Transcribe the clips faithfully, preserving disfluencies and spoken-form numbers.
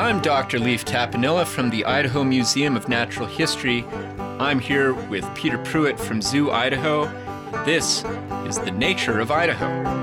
I'm Doctor Leif Tapanilla from the Idaho Museum of Natural History. I'm here with Peter Pruitt from Zoo Idaho. This is The Nature of Idaho.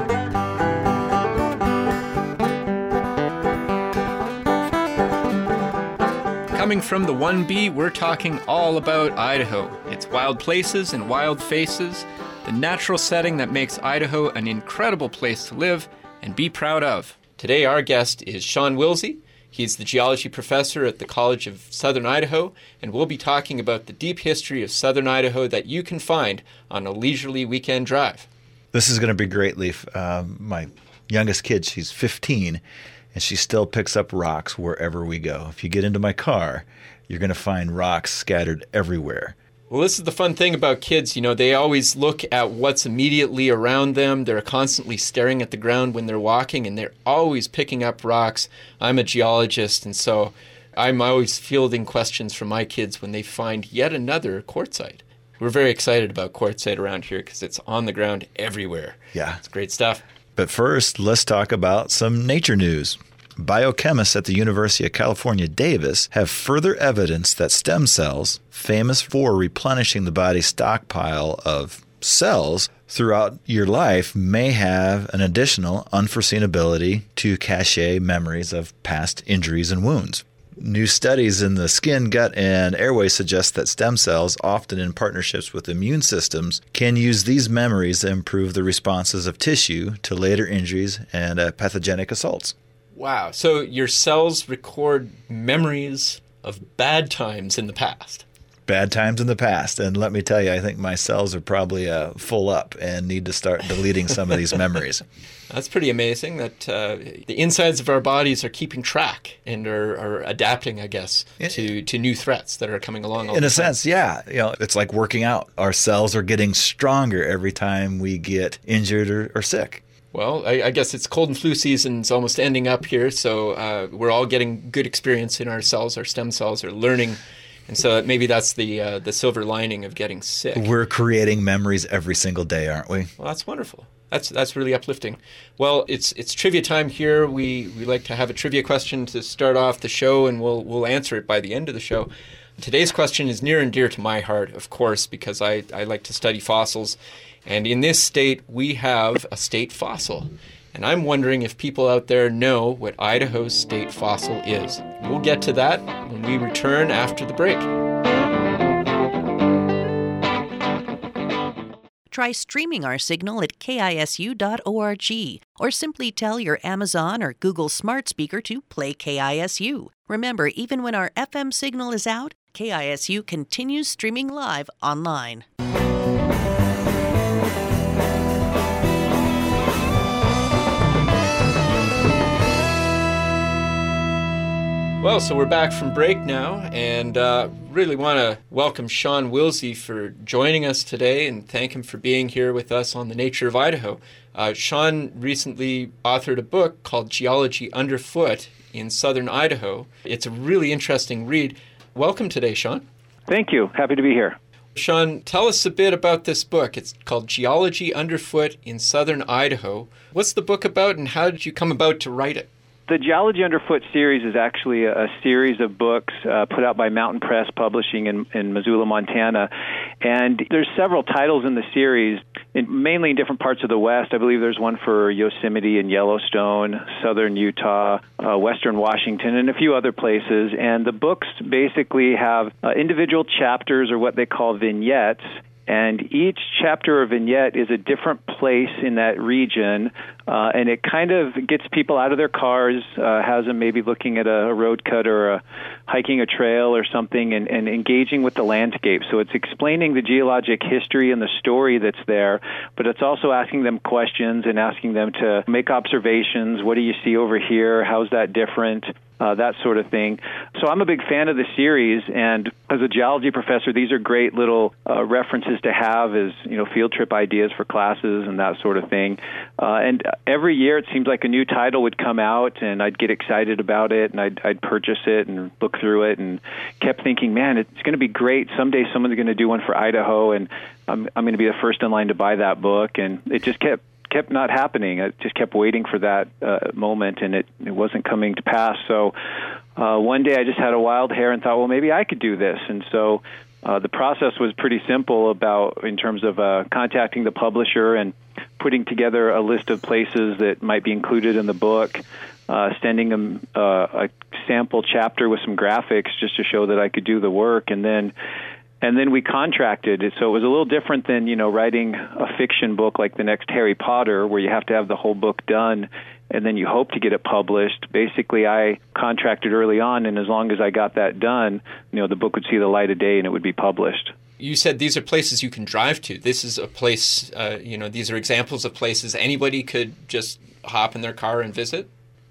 Coming from the one B, we're talking all about Idaho, its wild places and wild faces, the natural setting that makes Idaho an incredible place to live and be proud of. Today our guest is Sean Wilsey. He's the geology professor at the College of Southern Idaho, and we'll be talking about the deep history of Southern Idaho that you can find on a leisurely weekend drive. This is going to be great, Leif. Um, my youngest kid, she's fifteen, and she still picks up rocks wherever we go. If you get into my car, you're going to find rocks scattered everywhere. Well, this is the fun thing about kids. You know, they always look at what's immediately around them. They're constantly staring at the ground when they're walking, and they're always picking up rocks. I'm a geologist, and so I'm always fielding questions from my kids when they find yet another quartzite. We're very excited about quartzite around here because it's on the ground everywhere. Yeah. It's great stuff. But first, let's talk about some nature news. Biochemists at the University of California, Davis have further evidence that stem cells, famous for replenishing the body's stockpile of cells throughout your life, may have an additional unforeseen ability to cache memories of past injuries and wounds. New studies in the skin, gut, and airway suggest that stem cells, often in partnerships with immune systems, can use these memories to improve the responses of tissue to later injuries and uh, pathogenic assaults. Wow. So your cells record memories of bad times in the past. Bad times in the past. And let me tell you, I think my cells are probably uh, full up and need to start deleting some of these memories. That's pretty amazing that uh, the insides of our bodies are keeping track and are, are adapting, I guess, to, to new threats that are coming along all In the a time. sense, yeah. You know, it's like working out. Our cells are getting stronger every time we get injured or, or sick. Well, I, I guess it's cold and flu season's almost ending up here, so uh, we're all getting good experience in our cells. Our stem cells are learning, and so maybe that's the uh, the silver lining of getting sick. We're creating memories every single day, aren't we? Well, that's wonderful. That's that's really uplifting. Well, it's it's trivia time here. We we like to have a trivia question to start off the show, and we'll we'll answer it by the end of the show. Today's question is near and dear to my heart, of course, because I, I like to study fossils. And in this state, we have a state fossil. And I'm wondering if people out there know what Idaho's state fossil is. We'll get to that when we return after the break. Try streaming our signal at K I S U dot org or simply tell your Amazon or Google smart speaker to play K I S U. Remember, even when our F M signal is out, K I S U continues streaming live online. Well, so we're back from break now, and uh, really want to welcome Sean Wilsey for joining us today and thank him for being here with us on The Nature of Idaho. Uh, Sean recently authored a book called Geology Underfoot in Southern Idaho. It's a really interesting read. Welcome today, Sean. Thank you. Happy to be here. Sean, tell us a bit about this book. It's called Geology Underfoot in Southern Idaho. What's the book about, and how did you come about to write it? The Geology Underfoot series is actually a, a series of books uh, put out by Mountain Press Publishing in, in Missoula, Montana. And there's several titles in the series, in, mainly in different parts of the West. I believe there's one for Yosemite and Yellowstone, southern Utah, uh, western Washington, and a few other places. And the books basically have uh, individual chapters, or what they call vignettes. And each chapter or vignette is a different place in that region, uh, and it kind of gets people out of their cars, uh, has them maybe looking at a, a road cut or a, hiking a trail or something, and, and engaging with the landscape. So it's explaining the geologic history and the story that's there, but it's also asking them questions and asking them to make observations. What do you see over here? How's that different? Uh, that sort of thing. So I'm a big fan of the series, and as a geology professor, these are great little uh, references to have as, you know, field trip ideas for classes and that sort of thing. Uh, and every year it seems like a new title would come out, and I'd get excited about it, and I'd, I'd purchase it and look through it, and kept thinking, man, it's going to be great. Someday someone's going to do one for Idaho, and I'm, I'm going to be the first in line to buy that book. And it just kept kept not happening. I just kept waiting for that uh, moment, and it, it wasn't coming to pass. So uh, one day I just had a wild hair and thought, well, maybe I could do this. And so uh, the process was pretty simple about in terms of uh, contacting the publisher and putting together a list of places that might be included in the book, uh, sending them uh, a sample chapter with some graphics just to show that I could do the work, and then and then we contracted it. So it was a little different than, you know, writing a fiction book like the next Harry Potter, where you have to have the whole book done and then you hope to get it published. Basically, I contracted early on, and as long as I got that done, you know, the book would see the light of day and it would be published. You said these are places you can drive to. This is a place, uh, you know, these are examples of places anybody could just hop in their car and visit?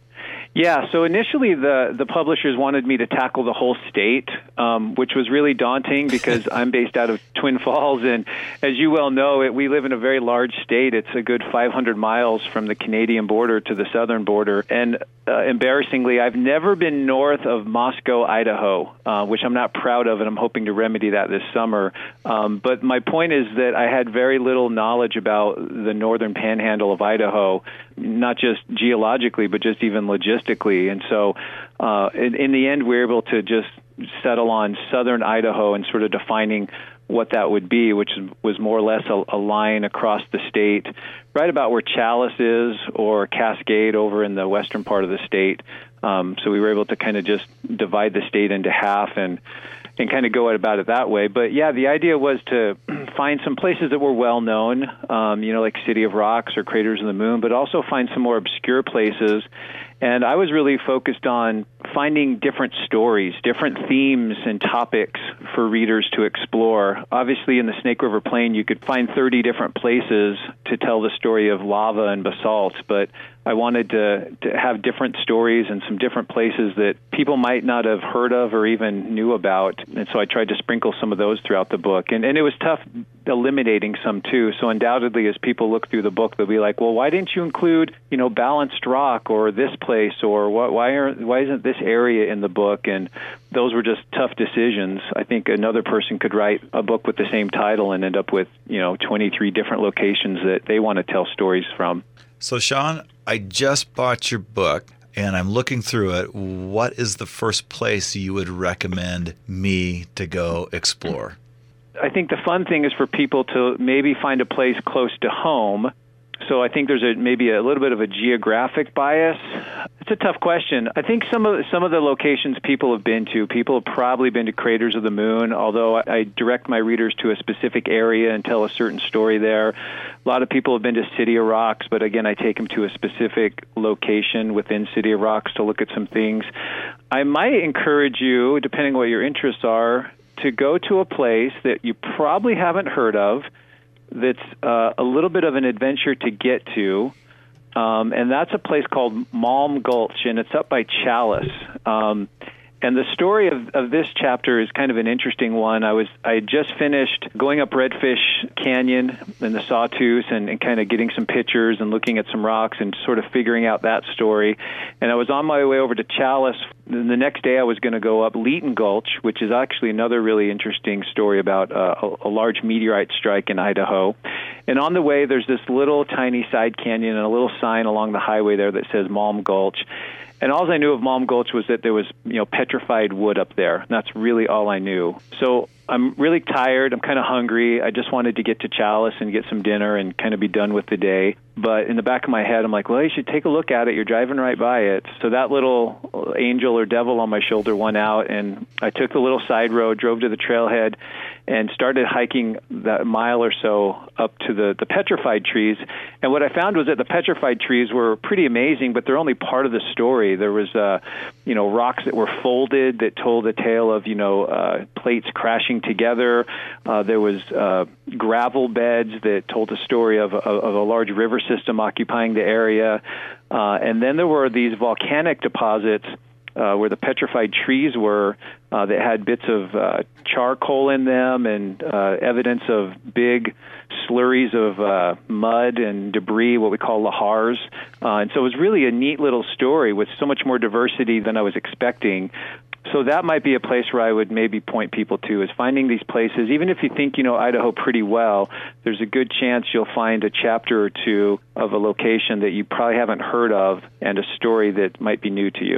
Yeah, so initially the, the publishers wanted me to tackle the whole state, um, which was really daunting because I'm based out of Twin Falls, and as you well know, it, we live in a very large state. It's a good five hundred miles from the Canadian border to the southern border, and uh, embarrassingly, I've never been north of Moscow, Idaho, uh, which I'm not proud of, and I'm hoping to remedy that this summer. Um, but my point is that I had very little knowledge about the northern panhandle of Idaho, not just geologically, but just even logistically. And so uh, in, in the end, we were able to just settle on southern Idaho and sort of defining what that would be, which was more or less a, a line across the state, right about where Challis is, or Cascade over in the western part of the state. Um, so we were able to kind of just divide the state into half and and kind of go about it that way. But yeah, the idea was to find some places that were well known, um, you know, like City of Rocks or Craters of the Moon, but also find some more obscure places. And I was really focused on finding different stories, different themes and topics for readers to explore. Obviously, in the Snake River Plain, you could find thirty different places to tell the story of lava and basalt, but I wanted to, to have different stories and some different places that people might not have heard of or even knew about. And so I tried to sprinkle some of those throughout the book. And, and it was tough eliminating some, too. So undoubtedly, as people look through the book, they'll be like, well, why didn't you include, you know, Balanced Rock or this place, or what, why, are, why isn't this area in the book? And those were just tough decisions. I think another person could write a book with the same title and end up with, you know, twenty-three different locations that they want to tell stories from. So, Sean, I just bought your book, and I'm looking through it. What is the first place you would recommend me to go explore? I think the fun thing is for people to maybe find a place close to home. So I think there's a, maybe a little bit of a geographic bias. It's a tough question. I think some of some of the locations people have been to, people have probably been to Craters of the Moon, although I direct my readers to a specific area and tell a certain story there. A lot of people have been to City of Rocks, but again, I take them to a specific location within City of Rocks to look at some things. I might encourage you, depending on what your interests are, to go to a place that you probably haven't heard of, that's uh, a little bit of an adventure to get to, um, and that's a place called Malm Gulch, and it's up by Challis. Um, and the story of, of this chapter is kind of an interesting one. I was I had just finished going up Redfish Canyon and the Sawtooth and, and kind of getting some pictures and looking at some rocks and sort of figuring out that story. And I was on my way over to Challis. And the next day I was going to go up Leeton Gulch, which is actually another really interesting story about uh, a, a large meteorite strike in Idaho. And on the way, there's this little tiny side canyon and a little sign along the highway there that says Malm Gulch. And all I knew of Malm Gulch was that there was, you know, petrified wood up there. And that's really all I knew. So I'm really tired. I'm kind of hungry. I just wanted to get to Challis and get some dinner and kind of be done with the day. But in the back of my head, I'm like, well, you should take a look at it. You're driving right by it. So that little angel or devil on my shoulder went out, and I took the little side road, drove to the trailhead, and started hiking that mile or so up to the, the petrified trees. And what I found was that the petrified trees were pretty amazing, but they're only part of the story. There was, uh, you know, rocks that were folded that told a tale of, you know, uh, plates crashing together. Uh, there was uh, gravel beds that told a story of, of, of a large river system occupying the area. Uh, and then there were these volcanic deposits Uh, where the petrified trees were, uh, that had bits of uh, charcoal in them and uh, evidence of big slurries of uh, mud and debris, what we call lahars. Uh, and so it was really a neat little story with so much more diversity than I was expecting. So that might be a place where I would maybe point people to, is finding these places. Even if you think you know Idaho pretty well, there's a good chance you'll find a chapter or two of a location that you probably haven't heard of and a story that might be new to you.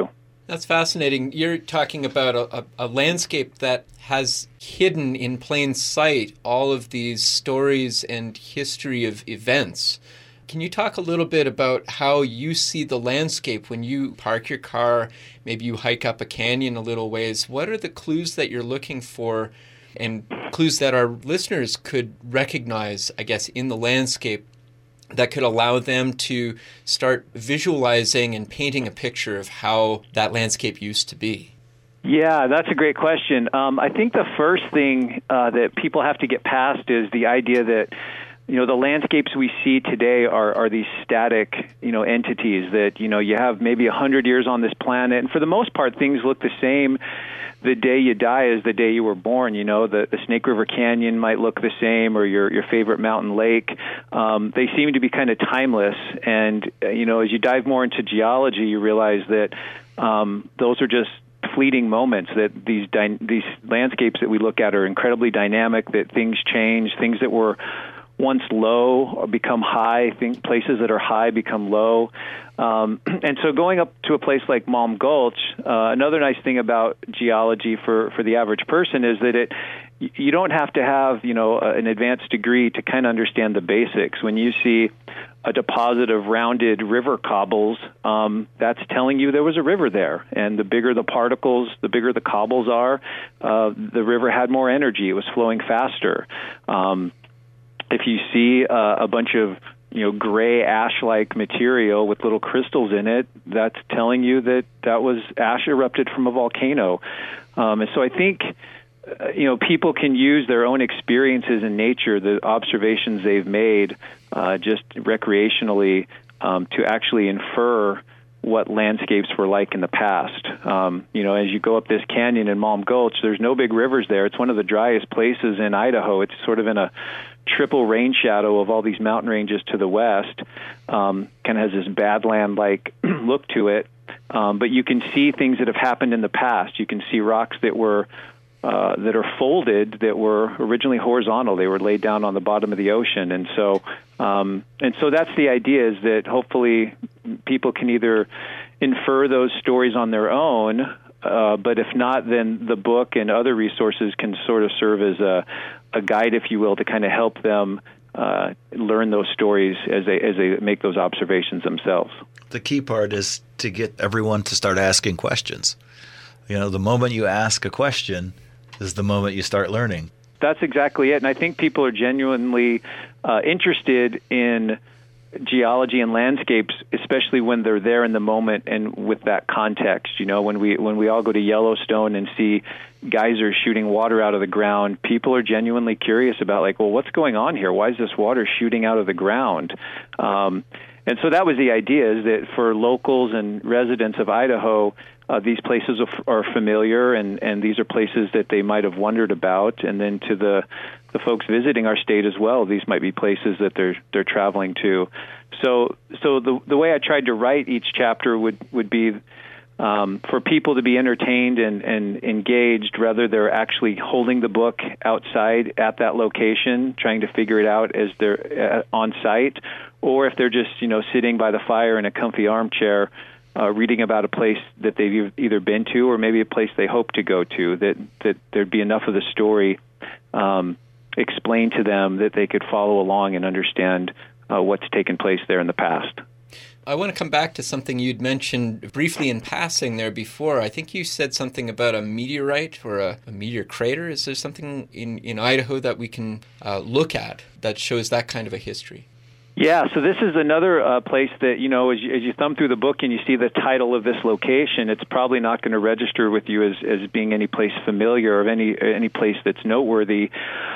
That's fascinating. You're talking about a, a, a landscape that has hidden in plain sight all of these stories and history of events. Can you talk a little bit about how you see the landscape when you park your car, maybe you hike up a canyon a little ways? What are the clues that you're looking for and clues that our listeners could recognize, I guess, in the landscape that could allow them to start visualizing and painting a picture of how that landscape used to be? Yeah, that's a great question. Um, I think the first thing uh, that people have to get past is the idea that, you know, the landscapes we see today are, are these static, you know, entities that, you know, you have maybe one hundred years on this planet, and for the most part, things look the same the day you die as the day you were born. You know, the, the Snake River Canyon might look the same, or your, your favorite mountain lake. Um, they seem to be kind of timeless, and, uh, you know, as you dive more into geology, you realize that um, those are just fleeting moments, that these dy- these landscapes that we look at are incredibly dynamic, that things change, things that were once low become high, think places that are high become low. Um, and so going up to a place like Malm Gulch, uh, another nice thing about geology for, for the average person is that it you don't have to have, you know, an advanced degree to kind of understand the basics. When you see a deposit of rounded river cobbles, um, that's telling you there was a river there. And the bigger the particles, the bigger the cobbles are, uh, the river had more energy. It was flowing faster. Um, If you see uh, a bunch of, you know, gray ash-like material with little crystals in it, that's telling you that that was ash erupted from a volcano. Um, and so I think, uh, you know, people can use their own experiences in nature, the observations they've made uh, just recreationally, um, to actually infer what landscapes were like in the past. Um, you know, as you go up this canyon in Malm Gulch, there's no big rivers there. It's one of the driest places in Idaho. It's sort of in a triple rain shadow of all these mountain ranges to the west. Um, kind of has this badland-like look to it. Um, but you can see things that have happened in the past. You can see rocks that were uh, that are folded, that were originally horizontal. They were laid down on the bottom of the ocean. And so um, and so that's the idea, is that hopefully people can either infer those stories on their own, uh, but if not, then the book and other resources can sort of serve as a, a guide, if you will, to kind of help them uh, learn those stories as they as they make those observations themselves. The key part is to get everyone to start asking questions. You know, the moment you ask a question is the moment you start learning. That's exactly it. And I think people are genuinely uh, interested in geology and landscapes, especially when they're there in the moment and with that context. You know, when we when we all go to Yellowstone and see geysers shooting water out of the ground, people are genuinely curious about, like, well, what's going on here? Why is this water shooting out of the ground? Um, and so that was the idea, is that for locals and residents of Idaho, uh, these places are, are familiar, and, and these are places that they might have wondered about. And then to the the folks visiting our state as well, these might be places that they're they're traveling to. So so the the way I tried to write each chapter would would be um, for people to be entertained and, and engaged, whether they're actually holding the book outside at that location, trying to figure it out as they're uh, on site, or if they're just, you know, sitting by the fire in a comfy armchair, Uh, reading about a place that they've either been to or maybe a place they hope to go to, that, that there'd be enough of the story um, explained to them that they could follow along and understand uh, what's taken place there in the past. I want to come back to something you'd mentioned briefly in passing there before. I think you said something about a meteorite or a, a meteor crater. Is there something in, in Idaho that we can uh, look at that shows that kind of a history? Yeah, so this is another uh, place that, you know, as you, as you thumb through the book and you see the title of this location, it's probably not going to register with you as, as being any place familiar or any any place that's noteworthy.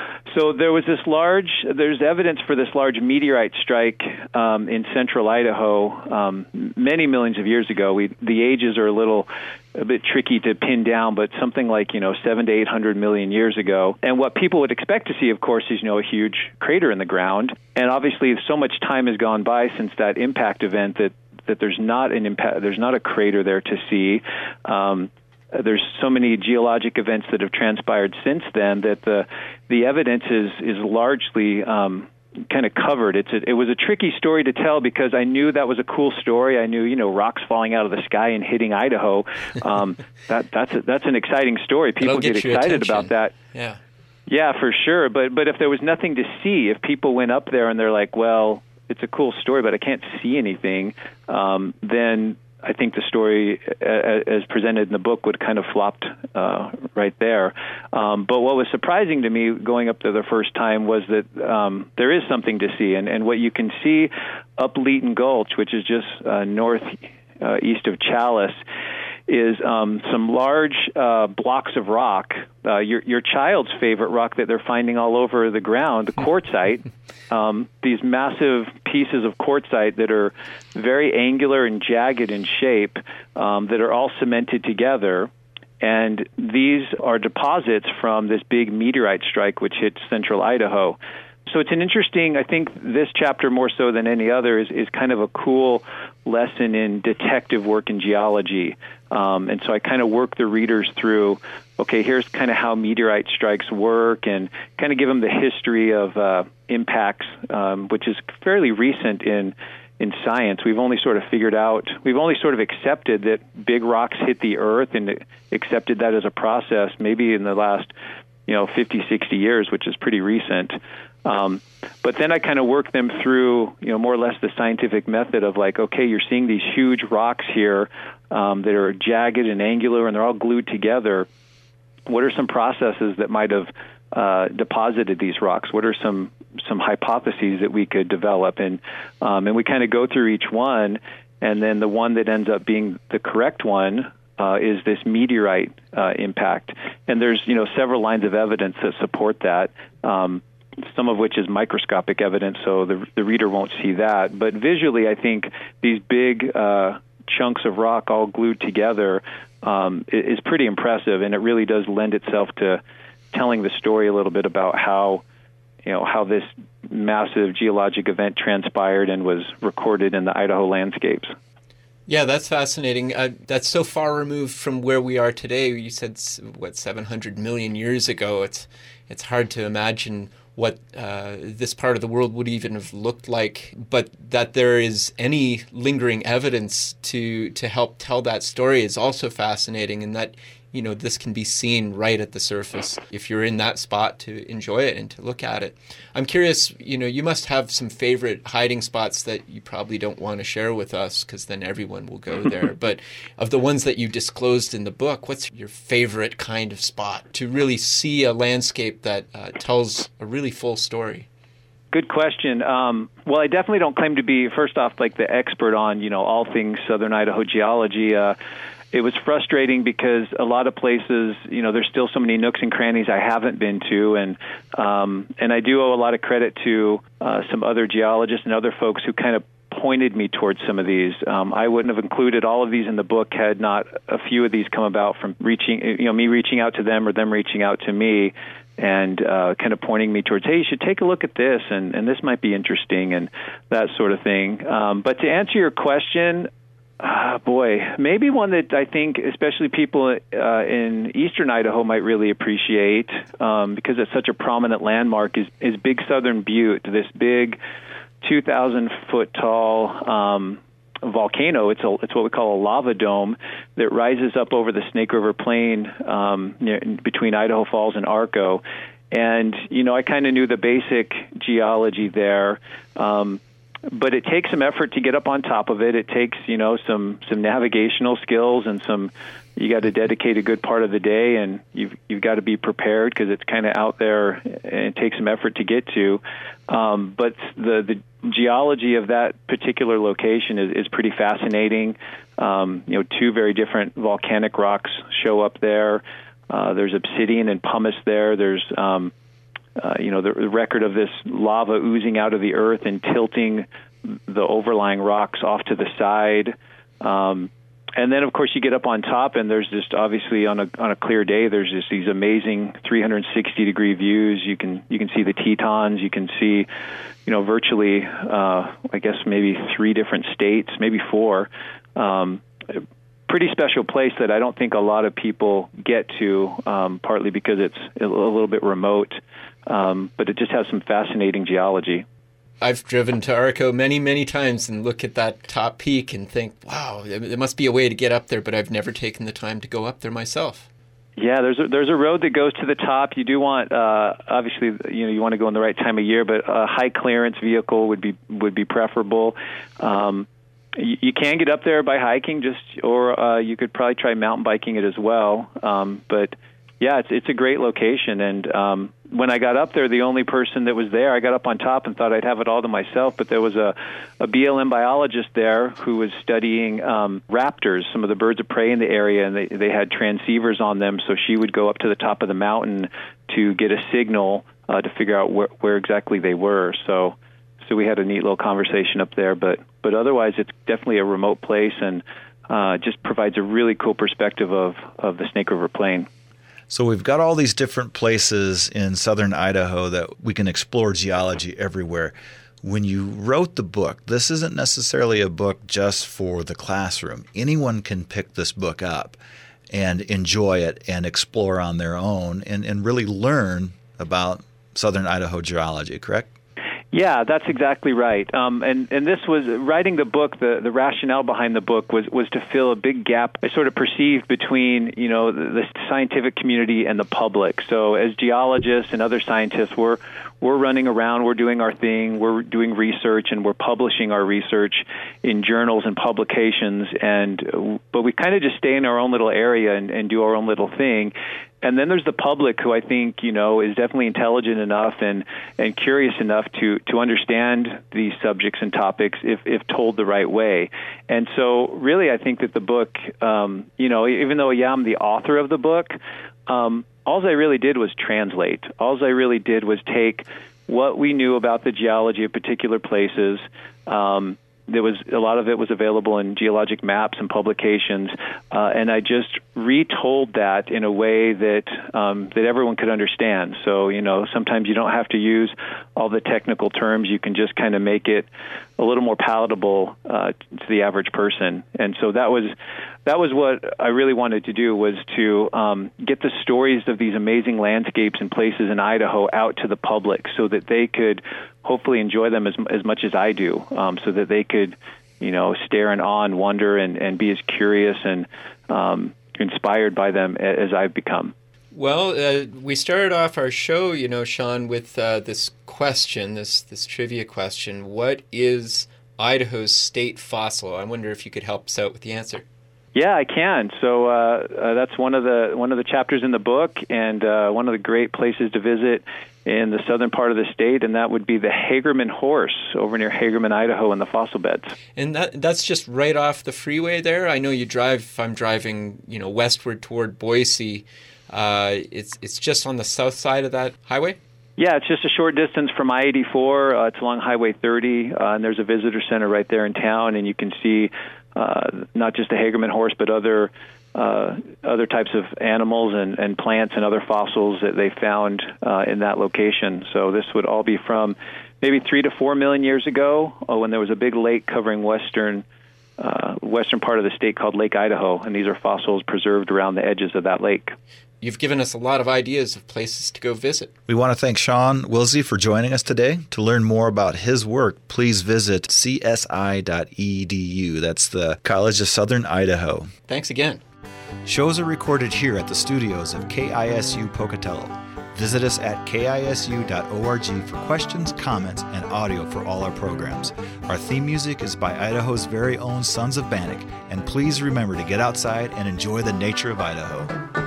So there was this large, there's evidence for this large meteorite strike um, in central Idaho um, many millions of years ago. We, the ages are a little, a bit tricky to pin down, but something like, you know, seven to eight hundred million years ago. And what people would expect to see, of course, is, you know, a huge crater in the ground. And obviously, so much time has gone by since that impact event that, that there's not an impact, there's not a crater there to see. Um, There's so many geologic events that have transpired since then that the the evidence is is largely um, kind of covered. It's a, it was a tricky story to tell because I knew that was a cool story. I knew, you know, rocks falling out of the sky and hitting Idaho. Um, that that's a, that's an exciting story. People get, get excited attention. about that. Yeah. Yeah, for sure. But but if there was nothing to see, if people went up there and they're like, well, it's a cool story, but I can't see anything, um, then I think the story, uh, as presented in the book, would kind of flopped uh, right there. Um, but what was surprising to me going up there the first time was that um, there is something to see, and, and what you can see up Leeton Gulch, which is just uh, north uh, east of Challis, is um, some large uh, blocks of rock. Uh, your your child's favorite rock that they're finding all over the ground, the quartzite. Um, these massive pieces of quartzite that are very angular and jagged in shape, um, that are all cemented together. And these are deposits from this big meteorite strike which hit central Idaho. So it's an interesting, I think this chapter more so than any other is, is kind of a cool lesson in detective work in geology. Um, and so I kind of work the readers through, okay, here's kind of how meteorite strikes work and kind of give them the history of uh, impacts, um, which is fairly recent in in science. We've only sort of figured out, we've only sort of accepted that big rocks hit the earth and accepted that as a process maybe in the last, you know, fifty, sixty years, which is pretty recent. Um, but then I kind of work them through, you know, more or less the scientific method of like, okay, you're seeing these huge rocks here um, that are jagged and angular, and they're all glued together. What are some processes that might have uh, deposited these rocks? What are some some hypotheses that we could develop? And um, and we kind of go through each one, and then the one that ends up being the correct one uh, is this meteorite uh, impact. And there's, you know, several lines of evidence that support that. Um, some of which is microscopic evidence, so the the reader won't see that. But visually, I think these big uh, chunks of rock all glued together um, is pretty impressive, and it really does lend itself to telling the story a little bit about how, you know, how this massive geologic event transpired and was recorded in the Idaho landscapes. Yeah, that's fascinating. Uh, that's so far removed from where we are today. You said, what, seven hundred million years ago. It's it's hard to imagine what uh, this part of the world would even have looked like, but that there is any lingering evidence to to help tell that story is also fascinating, and that, you know, this can be seen right at the surface if you're in that spot to enjoy it and to look at it. I'm curious, you know, you must have some favorite hiding spots that you probably don't want to share with us because then everyone will go there. But of the ones that you disclosed in the book, what's your favorite kind of spot to really see a landscape that uh, tells a really full story? Good question. Um, well, I definitely don't claim to be, first off, like the expert on, you know, all things Southern Idaho geology. Uh, It was frustrating because a lot of places, you know, there's still so many nooks and crannies I haven't been to, and um, and I do owe a lot of credit to uh, some other geologists and other folks who kind of pointed me towards some of these. Um, I wouldn't have included all of these in the book had not a few of these come about from reaching, you know, me reaching out to them or them reaching out to me and uh, kind of pointing me towards, hey, you should take a look at this, and, and this might be interesting, and that sort of thing. Um, but to answer your question, Ah, boy, maybe one that I think especially people uh, in eastern Idaho might really appreciate um, because it's such a prominent landmark is, is Big Southern Butte, this big two thousand foot tall um, volcano. It's a, it's what we call a lava dome that rises up over the Snake River Plain um, near, between Idaho Falls and Arco. And, you know, I kind of knew the basic geology there. Um, But it takes some effort to get up on top of it. It takes, you know, some some navigational skills and some. You got to dedicate a good part of the day, and you've you've got to be prepared because it's kind of out there, and it takes some effort to get to. Um, but the the geology of that particular location is, is pretty fascinating. Um, you know, two very different volcanic rocks show up there. Uh, there's obsidian and pumice there. There's um, Uh, you know, the, the record of this lava oozing out of the earth and tilting the overlying rocks off to the side. Um, and then, of course, you get up on top, and there's just obviously on a on a clear day, there's just these amazing three hundred sixty degree views. You can you can see the Tetons. You can see, you know, virtually, uh, I guess maybe three different states, maybe four. Um, pretty special place that I don't think a lot of people get to, um, partly because it's a little bit remote. Um, but it just has some fascinating geology. I've driven to Arco many, many times and look at that top peak and think, wow, there must be a way to get up there, but I've never taken the time to go up there myself. Yeah, there's a, there's a road that goes to the top. You do want, uh, obviously, you know, you want to go in the right time of year, but a high clearance vehicle would be would be preferable. Um, you, you can get up there by hiking, just or uh, you could probably try mountain biking it as well. Um, but yeah, it's it's a great location. And um, when I got up there, the only person that was there, I got up on top and thought I'd have it all to myself, but there was a, a B L M biologist there who was studying um, raptors, some of the birds of prey in the area, and they, they had transceivers on them, so she would go up to the top of the mountain to get a signal uh, to figure out where, where exactly they were. So so we had a neat little conversation up there, but, but otherwise it's definitely a remote place and uh, just provides a really cool perspective of, of the Snake River Plain. So we've got all these different places in southern Idaho that we can explore geology everywhere. When you wrote the book, this isn't necessarily a book just for the classroom. Anyone can pick this book up and enjoy it and explore on their own and, and really learn about southern Idaho geology, correct? Yeah, that's exactly right. Um, and, and this was, writing the book, the, the rationale behind the book was, was to fill a big gap I sort of perceived between, you know, the, the scientific community and the public. So as geologists and other scientists, we're, we're running around, we're doing our thing, we're doing research, and we're publishing our research in journals and publications. And but we kind of just stay in our own little area and, and do our own little thing. And then there's the public, who I think, you know, is definitely intelligent enough and, and curious enough to, to understand these subjects and topics if, if told the right way. And so really I think that the book, um, you know, even though, yeah, I'm the author of the book, um, all I really did was translate. All I really did was take what we knew about the geology of particular places. Um, There was a lot of it was available in geologic maps and publications, uh, and I just retold that in a way that um, that everyone could understand. So, you know, sometimes you don't have to use all the technical terms. You can just kind of make it a little more palatable uh, to the average person. And so that was that was what I really wanted to do, was to um, get the stories of these amazing landscapes and places in Idaho out to the public so that they could hopefully enjoy them as as much as I do, um, so that they could, you know, stare in awe and wonder and, and be as curious and um, inspired by them as I've become. Well, uh, we started off our show, you know, Sean, with uh, this question, this this trivia question. What is Idaho's state fossil? I wonder if you could help us out with the answer. Yeah, I can. So uh, uh, that's one of the one of the chapters in the book, and uh, one of the great places to visit in the southern part of the state, and that would be the Hagerman Horse over near Hagerman, Idaho, in the fossil beds. And that that's just right off the freeway there. I know you drive. If I'm driving, you know, westward toward Boise, uh, it's it's just on the south side of that highway. Yeah, it's just a short distance from I eighty-four. Uh, it's along Highway thirty, uh, and there's a visitor center right there in town, and you can see uh, not just the Hagerman horse, but other uh, other types of animals and, and plants and other fossils that they found uh, in that location. So this would all be from maybe three to four million years ago, uh, when there was a big lake covering western uh, western part of the state called Lake Idaho, and these are fossils preserved around the edges of that lake. You've given us a lot of ideas of places to go visit. We want to thank Sean Wilsey for joining us today. To learn more about his work, please visit c s i dot e d u. That's the College of Southern Idaho. Thanks again. Shows are recorded here at the studios of K I S U Pocatello. Visit us at k i s u dot org for questions, comments, and audio for all our programs. Our theme music is by Idaho's very own Sons of Bannock, and please remember to get outside and enjoy the nature of Idaho.